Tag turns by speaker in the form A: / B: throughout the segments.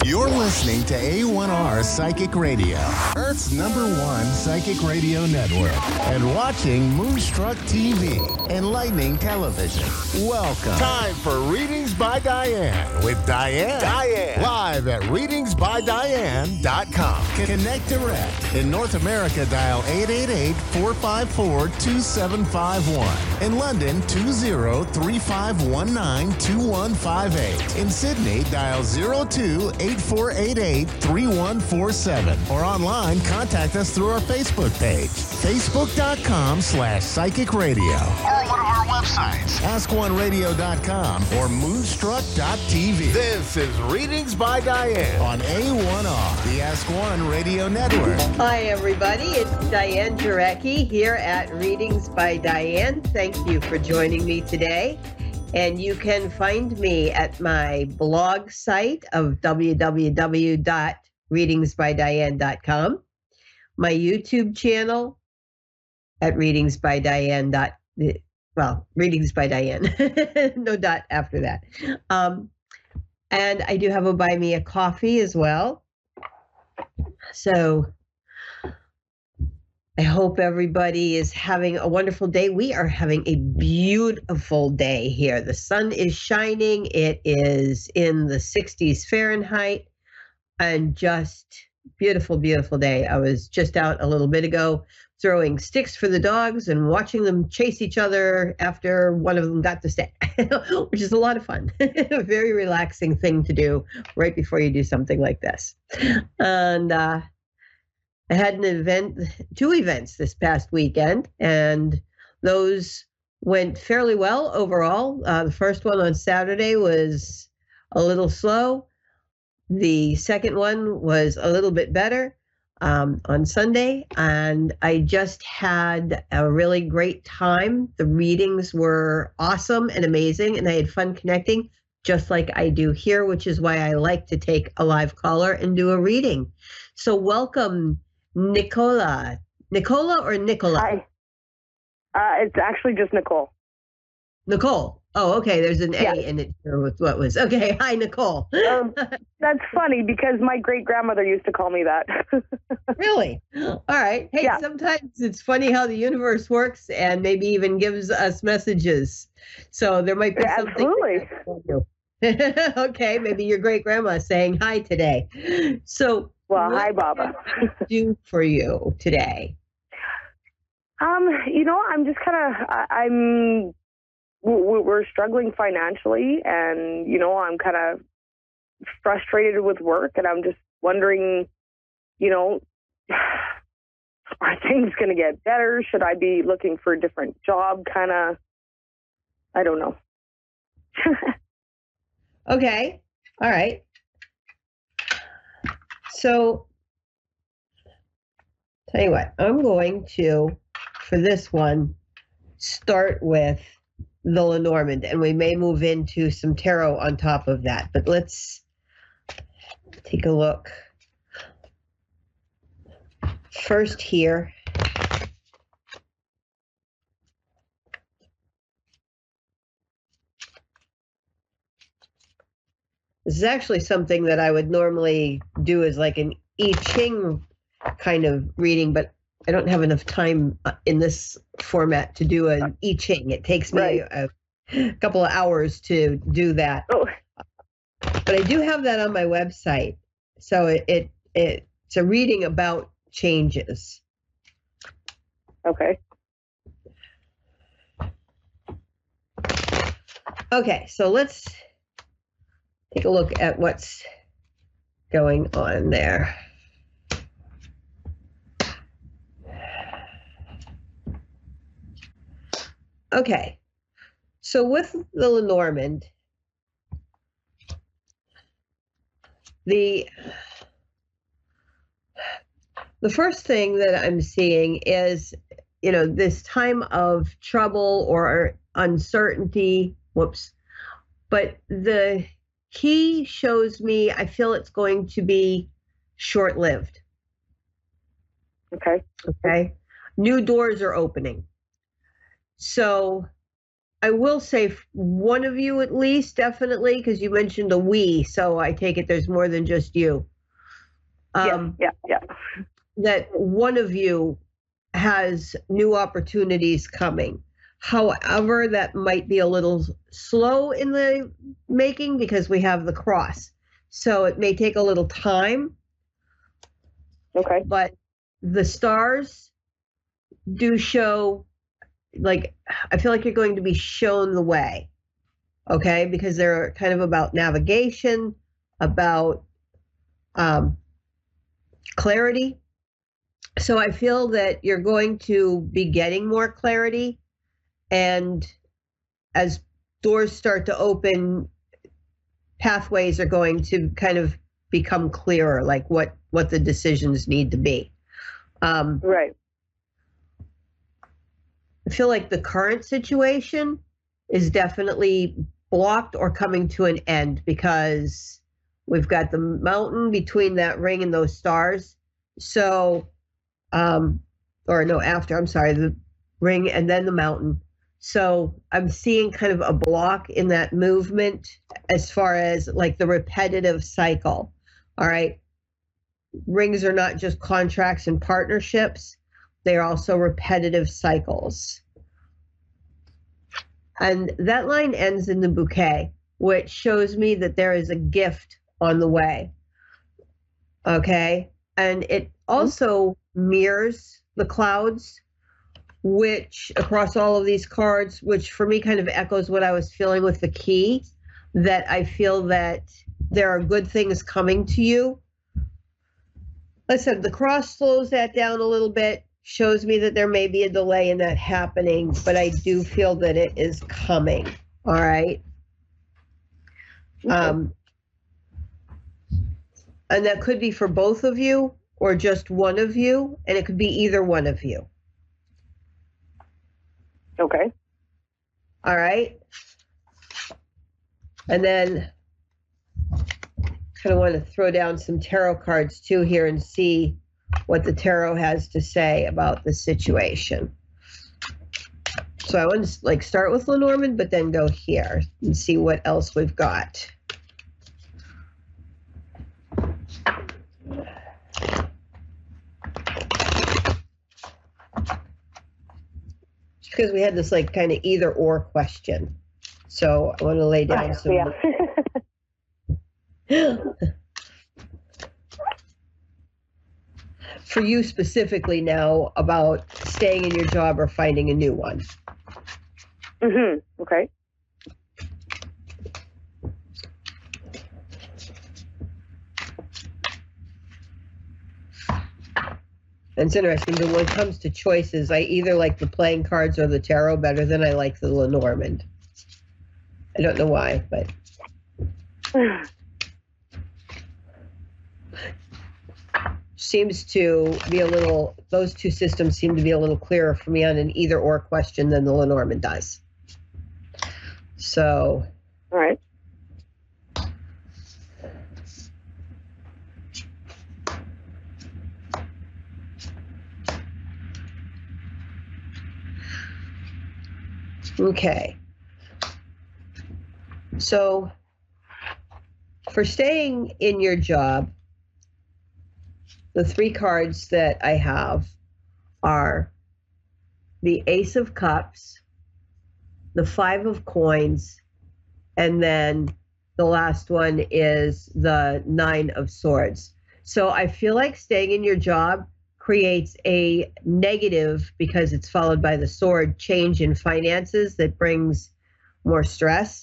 A: You're listening to A1R Psychic Radio, Earth's #1 psychic radio network, and watching Moonstruck TV, Enlightening Television. Welcome. Time for Readings by Diane with Diane. Live at readingsbydiane.com. Connect direct. In North America, dial 888-454-2751. In London, 20-3519-2158. In Sydney, dial 02-8488-3147. Or online, contact us through our Facebook page, facebook.com/psychic radio. Or one of our websites, askoneradio.com or moonstruck.tv. This is Readings by Diane on A1R, the Ask One Radio Network.
B: Hi, everybody. It's Diane Jarecki here at Readings by Diane. Thank you for joining me today. And you can find me at my blog site of www.readingsbydiane.com, my YouTube channel at Readings by Diane. Readings by Diane, no dot after that. And I do have a Buy Me a Coffee as well. So I hope everybody is having a wonderful day. We are having a beautiful day here. The sun is shining. It is in the 60s Fahrenheit and just beautiful, beautiful day. I was just out a little bit ago throwing sticks for the dogs and watching them chase each other after one of them got the stick, which is a lot of fun. A very relaxing thing to do right before you do something like this. And I had two events this past weekend, and those went fairly well overall. The first one on Saturday was a little slow. The second one was a little bit better on Sunday, and I just had a really great time. The readings were awesome and amazing, and I had fun connecting, just like I do here, which is why I like to take a live caller and do a reading. So welcome, Nicola. Nicola or Nicola?
C: Hi. It's actually just Nicole.
B: Nicole. Oh, okay. There's an A in it here with what was. Okay. Hi, Nicole.
C: That's funny because my great-grandmother used to call me that.
B: Really? All right. Hey, sometimes it's funny how the universe works and maybe even gives us messages. So there might be something.
C: Absolutely.
B: Okay. Maybe your great-grandma is saying hi today. So,
C: hi, Baba.
B: What can I do for you today?
C: I'm just we're struggling financially, and, I'm kind of frustrated with work, and I'm just wondering, are things going to get better? Should I be looking for a different job? I don't know.
B: Okay. All right. So, tell you what, I'm going to, for this one, start with the Lenormand, and we may move into some tarot on top of that, but let's take a look. First here, this is actually something that I would normally do as like an I Ching kind of reading, but I don't have enough time in this format to do an I Ching. It takes me a couple of hours to do that.
C: Oh.
B: But I do have that on my website. So it's a reading about changes.
C: Okay.
B: Okay, so let's take a look at what's going on there. Okay, so with the Lenormand, the first thing that I'm seeing is, this time of trouble or uncertainty, but the key shows me, I feel it's going to be short-lived.
C: Okay.
B: New doors are opening. So I will say one of you at least, definitely, because you mentioned a we, so I take it there's more than just you.
C: Yeah.
B: That one of you has new opportunities coming. However, that might be a little slow in the making because we have the cross. So it may take a little time.
C: Okay.
B: But the stars do show, like, I feel like you're going to be shown the way. Okay? Because they're kind of about navigation, about clarity. So I feel that you're going to be getting more clarity. And as doors start to open, pathways are going to kind of become clearer, like what the decisions need to be.
C: Right.
B: I feel like the current situation is definitely blocked or coming to an end because we've got the mountain between that ring and those stars. So, the ring and then the mountain. So I'm seeing kind of a block in that movement as far as like the repetitive cycle. All right. Rings are not just contracts and partnerships. They're also repetitive cycles. And that line ends in the bouquet, which shows me that there is a gift on the way. Okay. And it also mirrors the clouds, which across all of these cards, which for me kind of echoes what I was feeling with the key, that I feel that there are good things coming to you. Like I said, the cross slows that down a little bit, shows me that there may be a delay in that happening, but I do feel that it is coming. All right.
C: Okay.
B: And that could be for both of you or just one of you, and it could be either one of you.
C: Okay.
B: All right. And then kind of want to throw down some tarot cards too here and see what the tarot has to say about the situation. So I want to start with Lenormand, but then go here and see what else we've got. Because we had this kind of either or question. So I want to lay down some. Yeah. For you specifically now about staying in your job or finding a new one.
C: Okay.
B: And it's interesting, but when it comes to choices, I either like the playing cards or the tarot better than I like the Lenormand. I don't know why, but. Seems to be those two systems seem to be a little clearer for me on an either or question than the Lenormand does. So.
C: All right.
B: Okay. So for staying in your job, the three cards that I have are the Ace of Cups, the Five of Coins, and then the last one is the Nine of Swords. So I feel like staying in your job creates a negative, because it's followed by the sword, change in finances that brings more stress.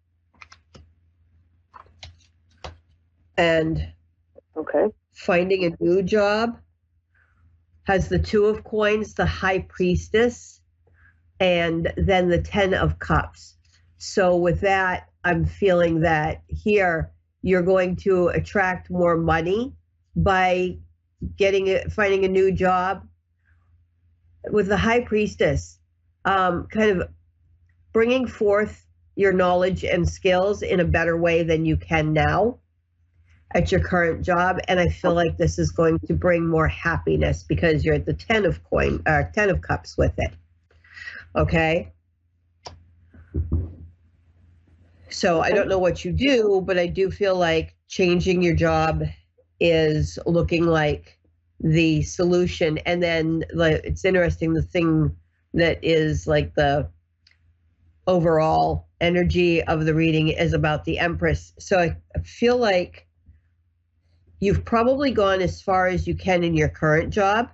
B: And
C: okay,
B: finding a new job has the Two of Coins, the High Priestess, and then the Ten of Cups. So with that, I'm feeling that here you're going to attract more money by finding a new job. With the High Priestess, kind of bringing forth your knowledge and skills in a better way than you can now at your current job. And I feel like this is going to bring more happiness because you're at the Ten of Cups with it. Okay. So I don't know what you do, but I do feel like changing your job is looking like the solution. And then it's interesting, the thing that is like the overall energy of the reading is about the Empress. So I feel like you've probably gone as far as you can in your current job.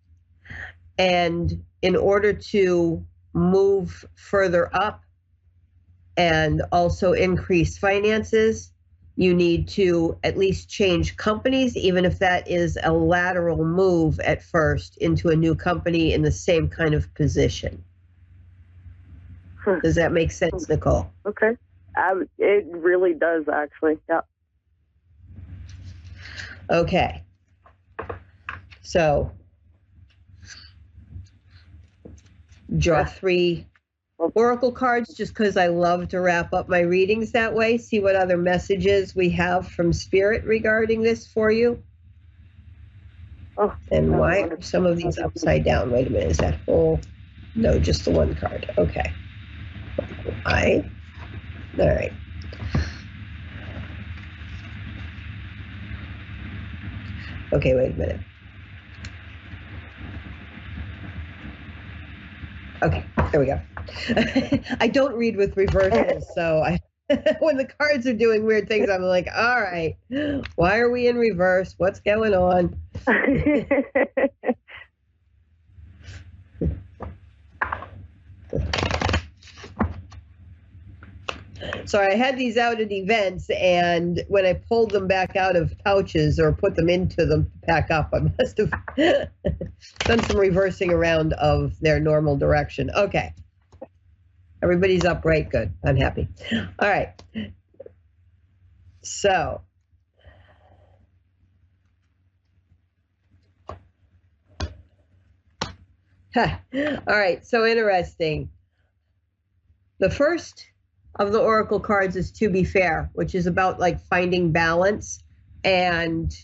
B: And in order to move further up and also increase finances, you need to at least change companies, even if that is a lateral move at first into a new company in the same kind of position. Does that make sense, Nicole?
C: Okay. It really does, actually. Yeah.
B: Okay. So draw 3 oracle cards, just because I love to wrap up my readings that way. See what other messages we have from Spirit regarding this for you.
C: Oh,
B: and why are some of these upside down? Wait a minute, is that whole? No, just the one card. Okay. Why? All right. Okay, wait a minute. Okay, there we go. I don't read with reversals, so when the cards are doing weird things, I'm like, all right, why are we in reverse? What's going on? So I had these out at events, and when I pulled them back out of pouches or put them into them to pack up, I must have done some reversing around of their normal direction. Okay. Everybody's upright. Good. I'm happy. All right. So. All right. So interesting. The first of the oracle cards is To Be Fair, which is about like finding balance and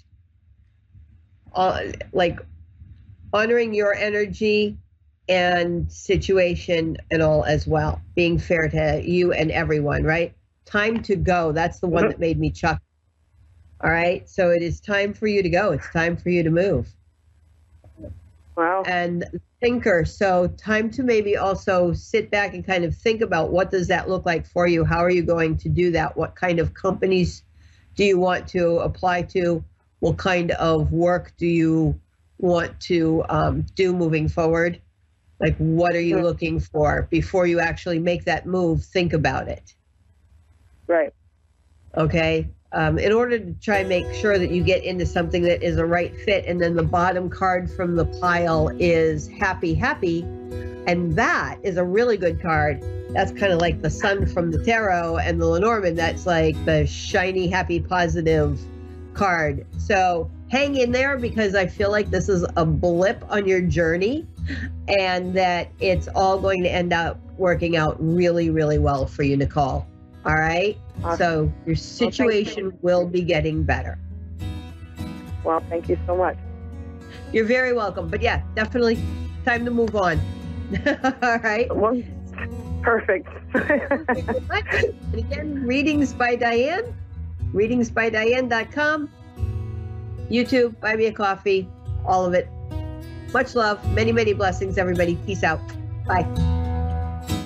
B: like honoring your energy and situation and all as well, being fair to you and everyone, right? Time to go. That's the one that made me chuckle. All right. So it is time for you to go. It's time for you to move.
C: Wow.
B: And Thinker. So time to maybe also sit back and kind of think about, what does that look like for you? How are you going to do that? What kind of companies do you want to apply to? What kind of work do you want to do moving forward? Like, what are you looking for before you actually make that move? Think about it.
C: Right.
B: Okay. In order to try and make sure that you get into something that is a right fit. And then the bottom card from the pile is Happy, Happy. And that is a really good card. That's kind of like the sun from the tarot, and the Lenormand, that's like the shiny, happy, positive card. So hang in there, because I feel like this is a blip on your journey, and that it's all going to end up working out really, really well for you, Nicole. All right. Awesome. So your situation will be getting better.
C: Well, thank you so much.
B: You're very welcome. But yeah, definitely time to move on. All right.
C: Well, perfect.
B: And again, Readings by Diane, readingsbydiane.com, YouTube, buy me a coffee, all of it. Much love. Many, many blessings, everybody. Peace out. Bye.